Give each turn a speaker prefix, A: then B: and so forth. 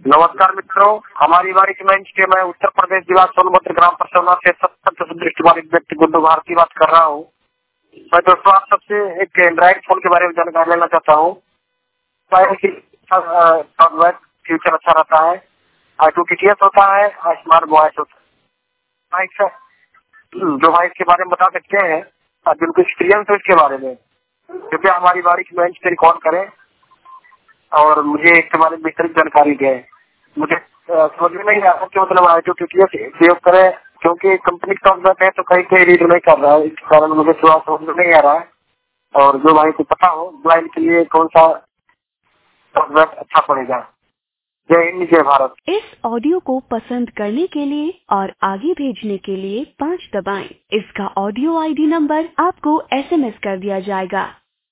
A: नमस्कार मित्रों, हमारी बारिश मंच के मैं उत्तर प्रदेश जिला सोनभद्र ग्राम परसौना से सत्तर दृष्टिबाधित व्यक्ति गुड्डू भारती बात कर रहा हूँ। मैं दोस्तों आप सबसे एक एंड्रॉइड फोन के बारे में जानकारी लेना चाहता हूँ। फ्यूचर अच्छा रहता है, I2TTS होता है, स्मार्ट वॉइस होता है। जो भाई इसके बारे में बता सकते हैं और जिनको एक्सपीरियंस है इसके बारे में, कृपया हमारी बारिश मंच पे कॉल करें और मुझे इसके बारे में विस्तृत जानकारी दें। मुझे समझ में नहीं आ रहा कि मतलब I2TTS उपयोग करें, क्योंकि कंपनी का सॉफ्टवेयर है तो कहीं कहीं रीड नहीं कर रहा है, इस कारण मुझे थोड़ा समझ में नहीं आ रहा है। और जो भाई को पता हो ब्लाइंड के लिए कौन सा सॉफ्टवेयर अच्छा पड़ेगा। जय हिंद, जय भारत।
B: इस ऑडियो को पसंद करने के लिए और आगे भेजने के लिए 5 दबाएं। इसका ऑडियो ID नंबर आपको SMS कर दिया जाएगा।